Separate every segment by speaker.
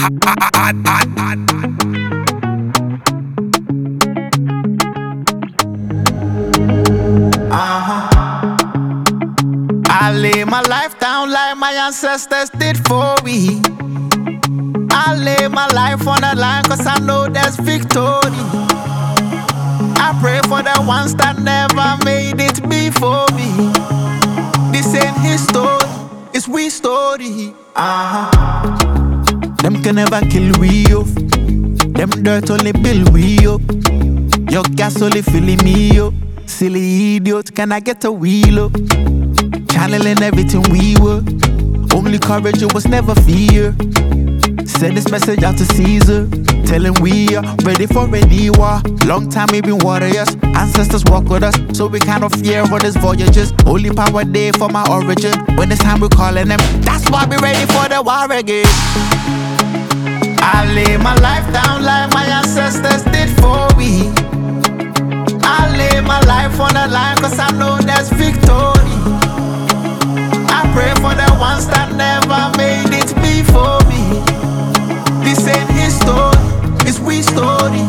Speaker 1: I lay my life down like my ancestors did for me. I lay my life on the line cause I know there's victory. I pray for the ones that never made it before me. This ain't his story, it's we story. Them can never kill we up. Them dirt only build we up. Your gas only filling me up. Silly idiot, can I get a wheel up? Channeling everything we were. Only courage, it was never fear. Send this message out to Caesar, telling we are ready for any war. Long time we been warriors, ancestors walk with us, so we kind of fear for these voyages. Holy power day for my origin. When it's time we're calling them, that's why we ready for the war again. I lay my life down like my ancestors did for me. I lay my life on the line cause I know there's victory. I pray for the ones that never made it before me. This ain't his story, it's we story.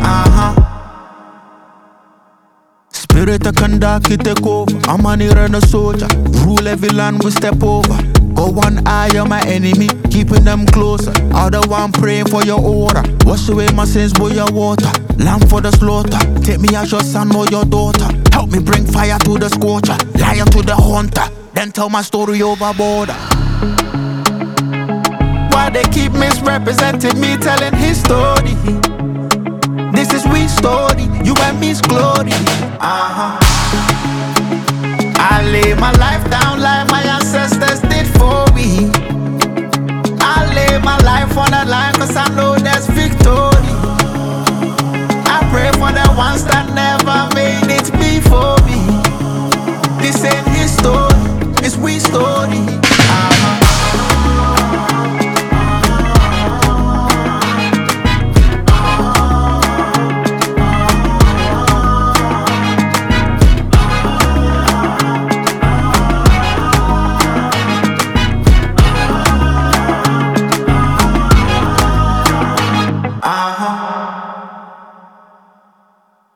Speaker 1: Spirit of Kandaki take over. I'm an Iranian soldier. Rule every land we step over. Go one eye on my enemy, keeping them closer. Other one praying for your order. Wash away my sins with your water. Lamb for the slaughter. Take me as your son or your daughter. Help me bring fire to the scorcher, lion to the hunter. Then tell my story over border. Why they keep misrepresenting me, telling his story? This is we story, you and me's glory. I lay my life down like my ancestors did for me. I lay my life on the line cause I know